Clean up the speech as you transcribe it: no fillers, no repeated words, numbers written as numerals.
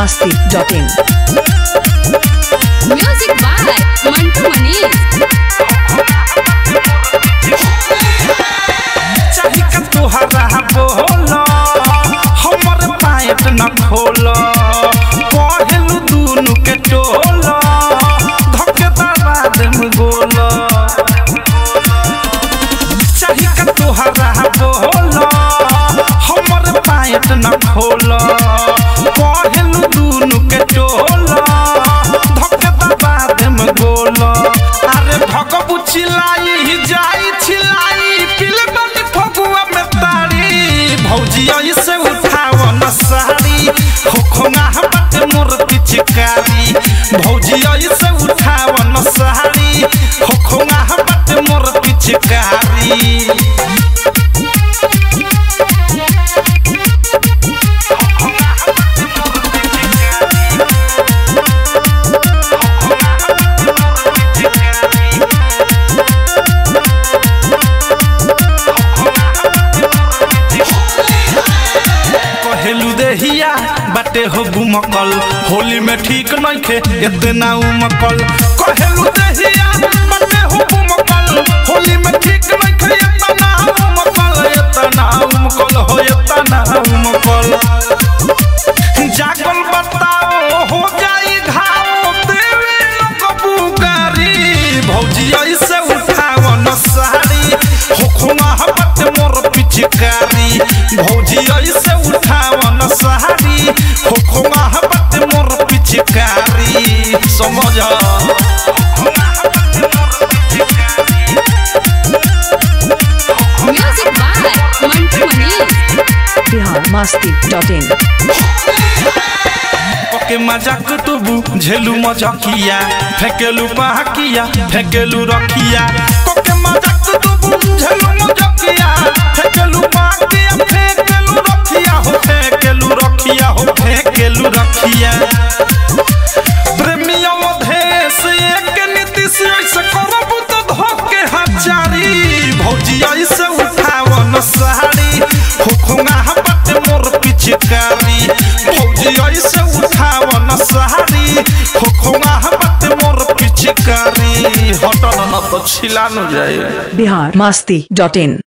biharmasti.in. Music by Mantu Manish. चाही का तुहरा बोलो हमर पायत न खोलो पहलू दूनु के टोलो धके दबाद में गोलो चाही का तुहरा बोलो हमर पायत न खोलो पहलू दूनु के टोलो धके दबाद में गोलो अरे भगबु चिलाई जाई चिलाई पिलबन फगुआ में तारी भौजी ऐसे उठाव न साड़ी खोखोंगा बट मोर पिचकारी भौजी ऐसे उठाव न साड़ी खोखोंगा बट मोर पिचकारी कहलू देहिया बाटे हो बुमकल होली में ठीक नइखे इतना उमकल कहलू देहिया बाटे हो बुमकल होली में ठीक नइखे इतना उमकल हो इतना उमकल जागल बताओ हो जाई घाव देवे कबू गारी भौजी ऐसे उठाव न साड़ी होखुमा हबत मोर पिचकारी भौजी ऐसे उठाव न साड़ी होखुमा हबत मोर पिचकारी समझ Music by Mantu Manish. biharmasti.in. ओके मजाक तू बुझेलू मजाकिया फेकेलू पहाकिया फेकेलू रखिया ओके मजाक तू बुझेलू मजाकिया फेकेलू पहाकिया फेकेलू रखिया हो फेकेलू रखिया हो फेकेलू रखिया प्रेमियों देश एक नीति से ऐसे करबू तो धोके हजारी भौजी ऐसे उठाव न साड़ी खोखोंगा हबत मोर पिचकारी भौजी ऐसे उठाव न साड़ी खोखोंगा हबत मोर पिचकारी हटन न तो छिला न जाए biharmasti.in.